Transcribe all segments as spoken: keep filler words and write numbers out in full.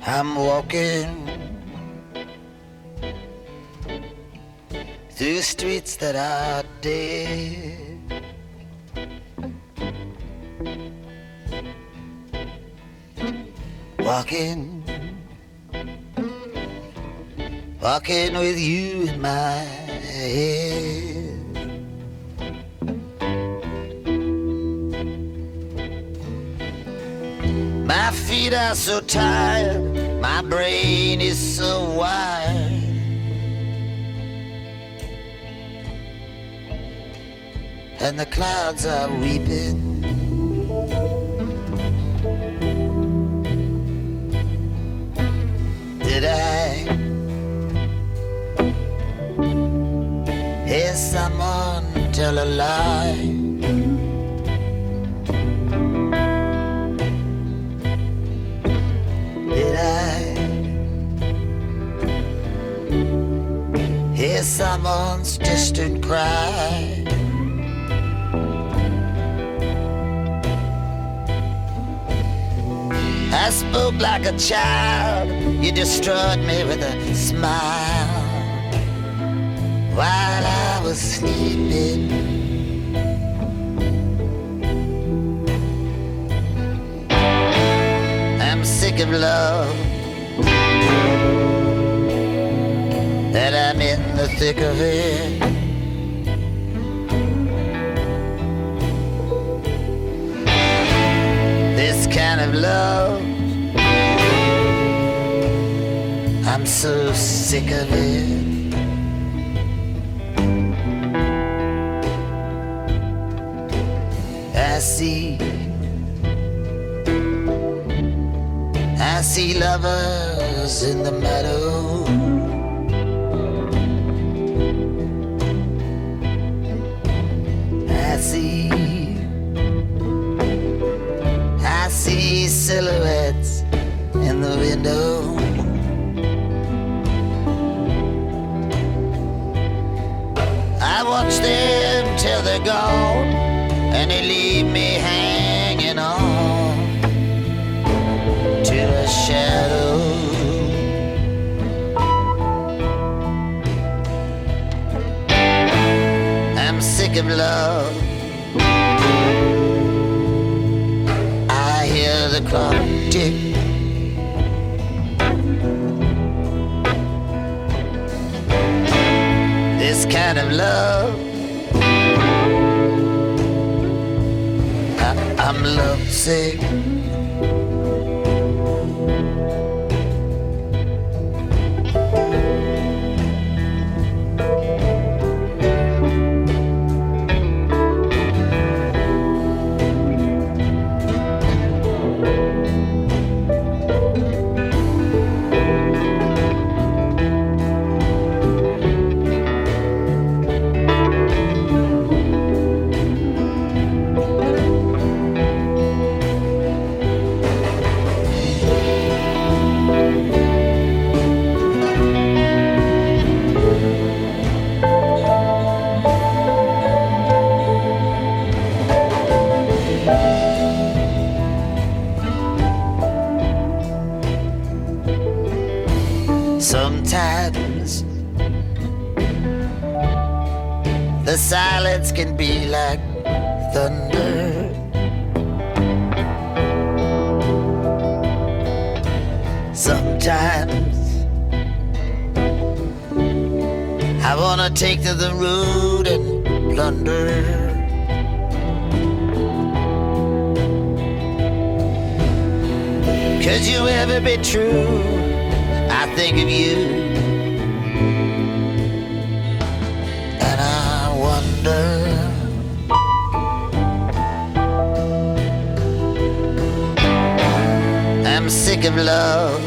I'm walking through streets that are dead. Walking, walking with you in my head. My feet are so tired, my brain is so wired. And the clouds are weeping. Did I hear someone tell a lie? Did I hear someone's distant cry? I spoke like a child, you destroyed me with a smile while I was sleeping. I'm sick of love, that I'm in the thick of it. This kind of love, I'm so sick of it. I see, I see lovers in the meadow. I see, I see silhouettes in the window. I watch them till they're gone, and they leave me hanging on to a shadow. I'm sick of love, I hear the clock tick. This kind of love, I, I'm lovesick. Sometimes the silence can be like thunder. Sometimes I wanna take to the road and plunder. Could you ever be true? I think of you, and I wonder. I'm sick of love,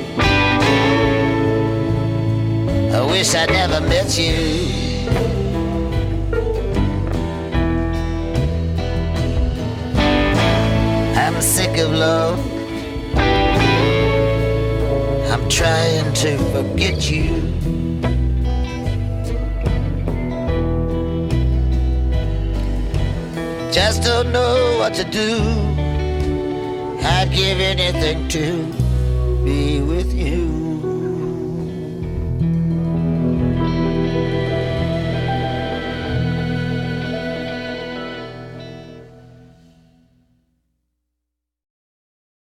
I wish I never met you. I'm sick of love, I'm trying to forget you. Just don't know what to do. I'd give anything to be with you.